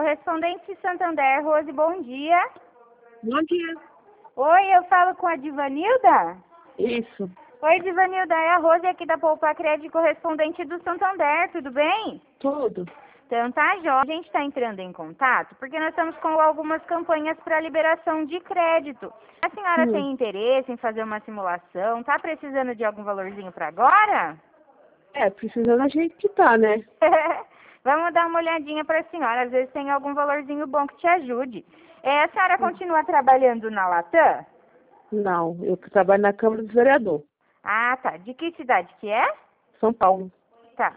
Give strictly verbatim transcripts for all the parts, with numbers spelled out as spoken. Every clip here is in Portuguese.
Correspondente Santander, Rose, bom dia. Bom dia. Oi, eu falo com a Divanilda? Isso. Oi, Divanilda, é a Rose aqui da Poupa Crédito, correspondente do Santander, tudo bem? Tudo. Então tá, Jó. A gente está entrando em contato porque nós estamos com algumas campanhas para liberação de crédito. A senhora Hum. tem interesse em fazer uma simulação? Tá precisando de algum valorzinho para agora? É, precisando a gente que tá, né? Vamos dar uma olhadinha para a senhora, às vezes tem algum valorzinho bom que te ajude. É, a senhora continua trabalhando na Latam? Não, eu trabalho na Câmara do Vereador, Ah, tá. De que cidade que é? São Paulo. Tá.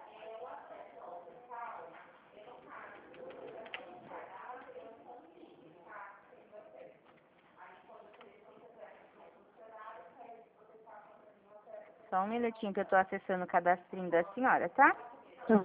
Só um minutinho que eu estou acessando o cadastrinho da senhora, tá? Tá.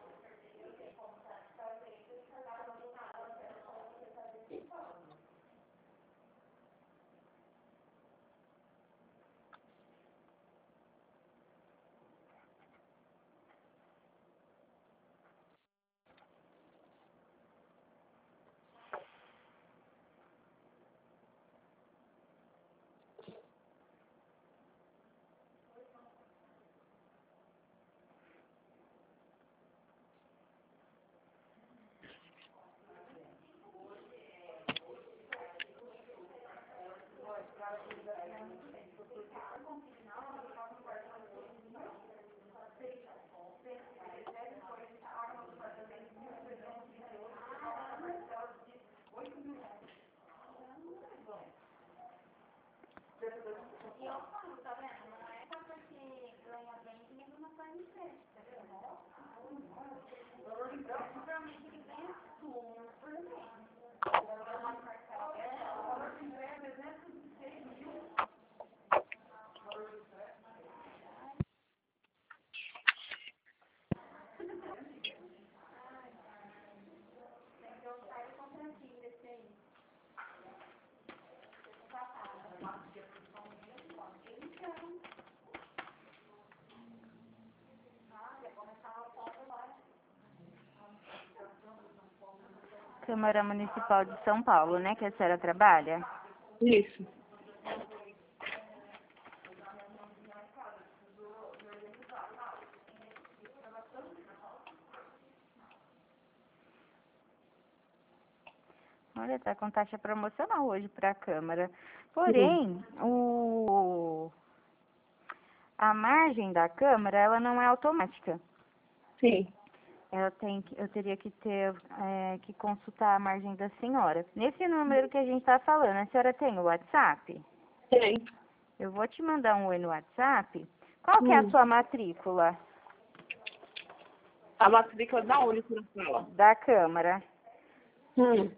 Câmara Municipal de São Paulo, né, que a senhora trabalha? Isso. Olha, tá com taxa promocional hoje para a Câmara. Porém, o... a margem da Câmara, ela não é automática. Sim. Eu, tenho que, eu teria que ter é, que consultar a margem da senhora. Nesse número que a gente está falando, a senhora tem o WhatsApp? Tem. Eu vou te mandar um oi no WhatsApp. Qual que é a Hum. sua matrícula A matrícula da onde que você fala? da Câmara? Hum.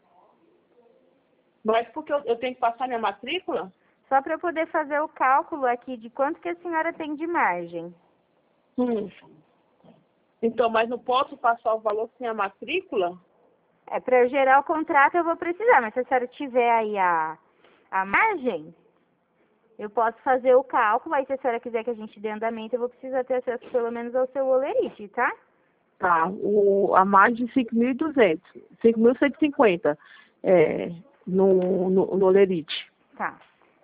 Mas porque eu, eu tenho que passar minha matrícula? Só para eu poder fazer o cálculo aqui de quanto que a senhora tem de margem. Hum. Então, mas não posso passar o valor sem a matrícula? É, para eu gerar o contrato eu vou precisar, mas se a senhora tiver aí a, a margem, eu posso fazer o cálculo, aí se a senhora quiser que a gente dê andamento, eu vou precisar ter acesso pelo menos ao seu olerite, tá? Tá. O, a margem de cinco mil e duzentos. cinco mil cento e cinquenta. É, no, no, no Olerite. Tá.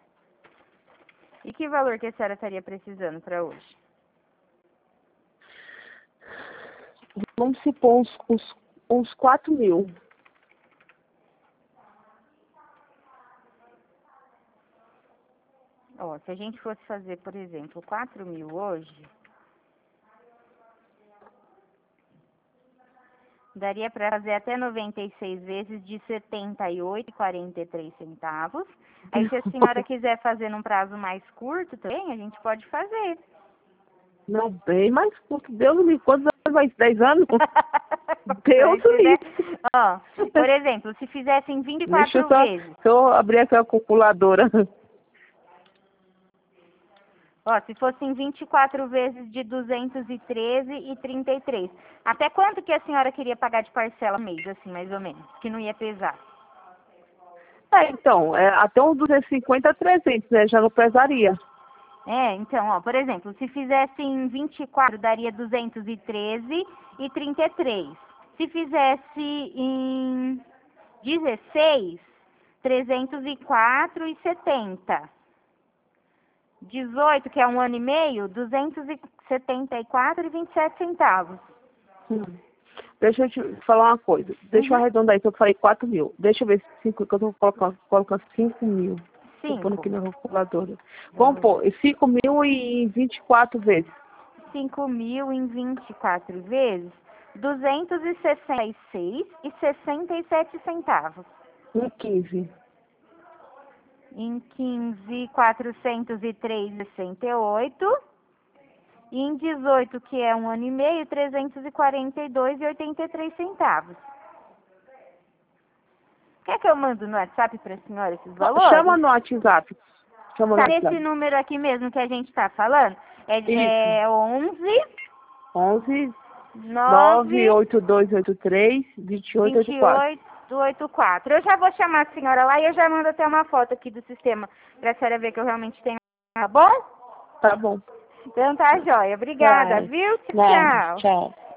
E que valor que a senhora estaria precisando para hoje? Vamos supor uns, uns, uns quatro mil. Ó, se a gente fosse fazer, por exemplo, quatro mil hoje, daria para fazer até noventa e seis vezes de setenta e oito reais e quarenta e três centavos. Aí se a senhora quiser fazer num prazo mais curto também, a gente pode fazer. Não, bem mais curto. Deus me livre. Quantos anos vai? dez anos? Deus me Quiser, livre. ó, por exemplo, se fizessem vinte e Deixa eu quatro só, vezes. só eu abrir aqui a calculadora. Ó, se fossem vinte e quatro vezes de duzentos e treze reais e trinta e três. Até quanto que a senhora queria pagar de parcela mês, assim, mais ou menos? Que não ia pesar. É, então, é, até uns duzentos e cinquenta a trezentos, né? Já não pesaria. É, então, ó, por exemplo, se fizessem vinte e quatro, daria duzentos e treze reais e trinta e três. Se fizesse em dezesseis, trezentos e quatro e setenta. dezoito, que é um ano e meio, duzentos e setenta e quatro e vinte e sete centavos. Hum. Deixa eu te falar uma coisa. Deixa eu Uhum. arredondar aí, que eu falei quatro mil. Deixa eu ver se cinco, que eu tô colocando, colocando cinco mil. Tô pondo cinco. aqui na calculadora. Vamos pôr cinco mil e vinte e quatro vezes. cinco mil em vinte e quatro vezes, duzentos e sessenta e seis e sessenta e sete centavos. Em quinze. Em quinze, quatrocentos e três e sessenta e oito. E em dezoito, que é um ano e meio, trezentos e quarenta e dois e oitenta e três centavos. Quer que eu mando no WhatsApp para a senhora esses valores? Chama no WhatsApp. Chama no Tá nesse WhatsApp. número aqui mesmo que a gente está falando? É, Isso. é onze, onze, nove nove, oito dois oito três, dois oito oito vinte e quatro. oito, oitenta e quatro. Eu já vou chamar a senhora lá e eu já mando até uma foto aqui do sistema para a senhora ver que eu realmente tenho. Tá bom? Tá bom. Então tá, joia. Obrigada, Vai. viu? Nada. Tchau. Tchau.